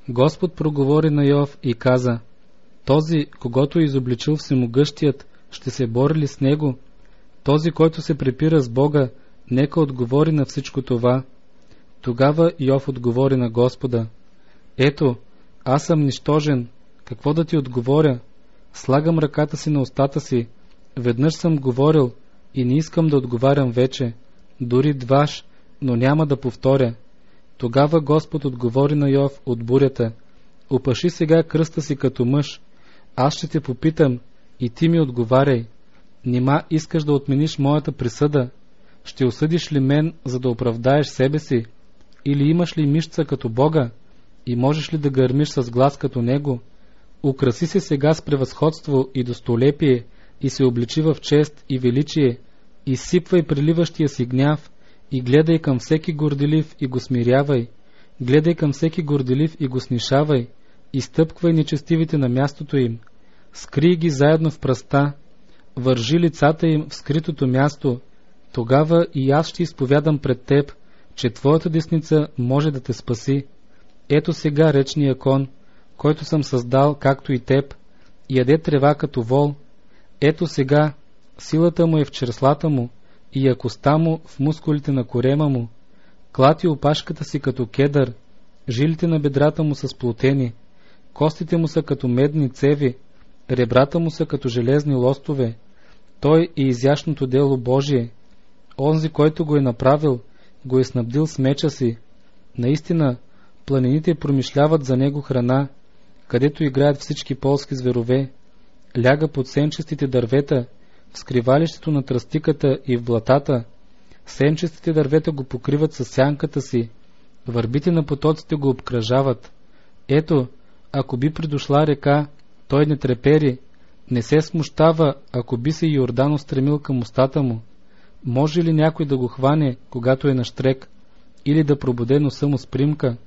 Господ проговори на Йов и каза: този, когото изобличил Всемогъщият, ще се бори ли с него? Този, който се препира с Бога, нека отговори на всичко това. Тогава Йов отговори на Господа: ето, аз съм нищожен, какво да ти отговоря? Слагам ръката си на устата си, веднъж съм говорил и не искам да отговарям вече, дори дваш, но няма да повторя. Тогава Господ отговори на Йов от бурята: опаши сега кръста си като мъж, аз ще те попитам и ти ми отговаряй. Нима искаш да отмениш моята присъда? Ще осъдиш ли мен, за да оправдаеш себе си? Или имаш ли мишца като Бога? И можеш ли да гърмиш с глас като Него? Украси се сега с превъзходство и достолепие и се обличи в чест и величие, изсипвай приливащия си гняв и гледай към всеки горделив и го смирявай, гледай към всеки горделив и го снишавай, изтъпквай нечестивите на мястото им, скрий ги заедно в пръста, вържи лицата им в скритото място, тогава и аз ще изповядам пред теб, че твоята десница може да те спаси. Ето сега речния кон, който съм създал, както и теб, яде трева като вол. Ето сега силата му е в черслата му и якостта му в мускулите на корема му. Клати опашката си като кедър, жилите на бедрата му са сплотени, костите му са като медни цеви, ребрата му са като железни лостове. Той е изящното дело Божие. Онзи, който го е направил, го е снабдил с меча си. Наистина, планините промишляват за него храна, където играят всички полски зверове. Ляга под сенчестите дървета, в скривалището на тръстиката и в блатата. Сенчестите дървета го покриват със сянката си, върбите на потоците го обкръжават. Ето, ако би придошла река, той не трепери, не се смущава, ако би се Йордан устремил към устата му. Може ли някой да го хване, когато е на щрек, или да пробуде носа му с примка?